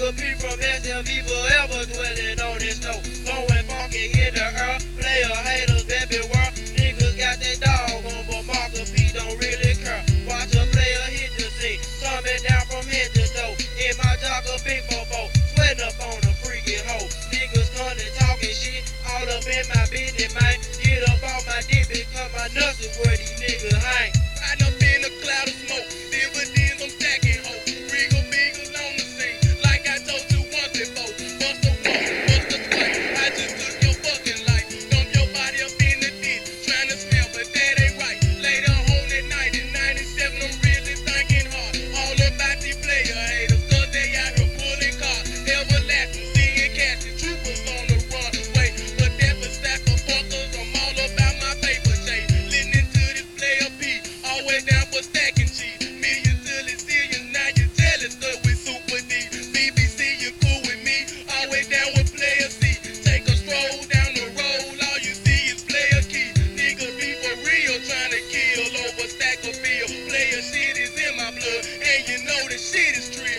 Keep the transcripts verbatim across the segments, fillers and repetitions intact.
could be from S L V forever dwelling on this snow. Blowing funky in the air, player haters everywhere. Niggas got that dog on, but Marcus P don't really care. Watch a player hit the scene, coming down from head to toe. In my jogger, big bobo, sweating up on a freaking hoe. Niggas coming talking shit, all up in my business, man. Get up on my dick because my nuts is where these niggas hang. Right up in a cloud of smoke, dividends I'm stacking hoes. Regal beagles on the scene, like I told you once before. Bust a walk, bust a swipe, I just took your fucking life. Dump your body up in the ditch, trying to smell, but that ain't right. Later on that night in ninety-seven, I'm really thinking hard. All about these player haters, cause they out here pulling cars. Everlasting, seeing catches, troopers on the runway. But that was stack of fuckers, I'm all about my paper chase. Listening to this player P, always down for stacking cheese. Millions till it's zillions, now you jealous, cause we super D. B B C, you cool with me, always down with player C. Take a stroll down the road, all you see is player key. Niggas be for real, trying to kill over stack of bill. Player shit is in my blood, and you know the shit is trill.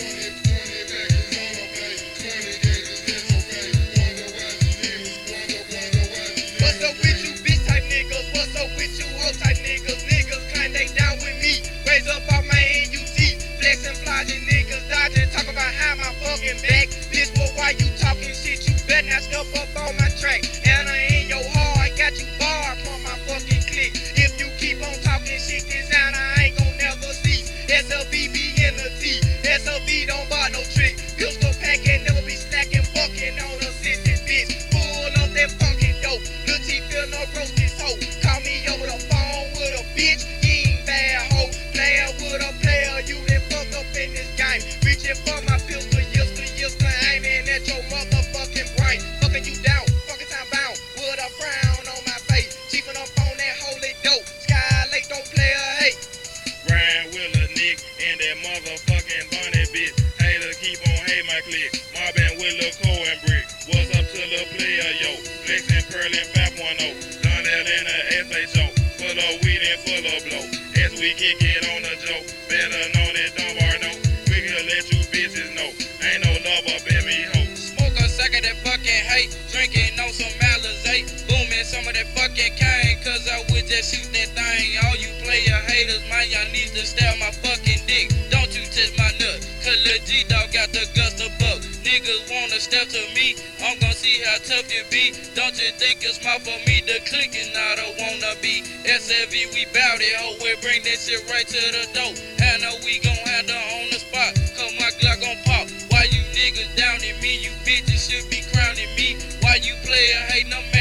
What's up with you bitch type niggas? What's up with you hoe type niggas? Niggas claim they down with me. Raise up off my N U T. Flexing, flogging niggas, dodging. Talk about how my fucking back. Bitch, well, why you talking shit? You better not step up on my track. And I in your heart, I got you barred from my fucking clique. If you keep on talking shit, this out I ain't gon' never cease. S L V B in the T. S L V don't buy no trick. Pistol pack and never be slacking, fucking on a sissy bitch. Full of that funky dope. Lil T feel no roast this hoe. Call me over the phone with a bitch. You ain't bad hoe. Player with a player, you done fucked up in this game. Reaching for my pistol, yister, yister, aiming at your motherfucking brain. Fucking you down, fucking time bound. With a frown on my face. Cheaping up on that holy dope. Sky Lake don't play a hate. Brian Willer, Nick, and that motherfucking bunny bitch. Hater keep on hate my clique. Marvin Willer, Cole and Brick. What's up to the player, yo? Flexing, Perlin, five one oh. Donnell in a S H O. Full of weed and full of blow. As we kick it on the joke. Better know that don't bar no. We can let you bitches know. Ain't no love up in me, ho. Smoke a sack of that fucking hate. Drinking on some Alizé. Booming some of that fucking cane. Cause I would just shoot that thing. All you player haters, man, y'all need to stab my fucking dick. Don't you touch my nut. Cause Lil G dog got the guts to buck. Niggas wanna step to me, I'm gon' see how tough you be. Don't you think it's smart for me to click and not a wanna be? S L V, we bout it, ho, we bring that shit right to the door. And know we gon' have her on the spot, cause my Glock gon' pop. Why you niggas down in me? You bitches should be crowning me. Why you player hating on me?